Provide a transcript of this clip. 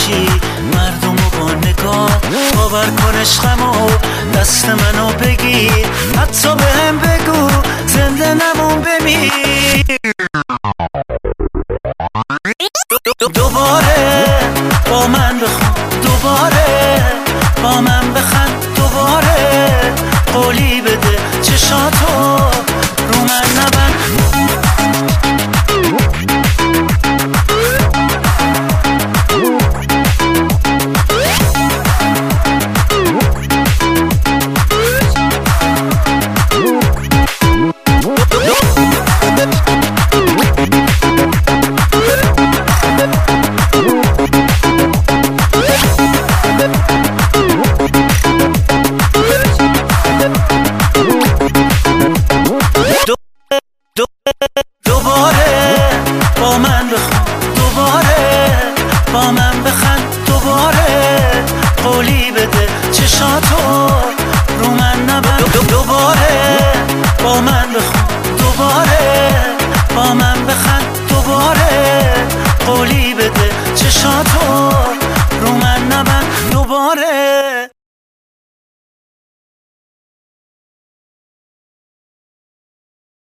میکشی مردمو با نگاه. باور کن عشقمو دست منو بگیر، حتی بهم بگو زنده نمون بمیر. دوباره با من بخون، دوباره با من بخند، دوباره قولی بده چشاتو رو من نبند. دوباره با من بخون، دوباره با من بخند، دوباره قولی بده چشاتو رو من نبند. دوباره با من بخون، دوباره با من بخند، دوباره قولی بده چشاتو رو من نبند. دوباره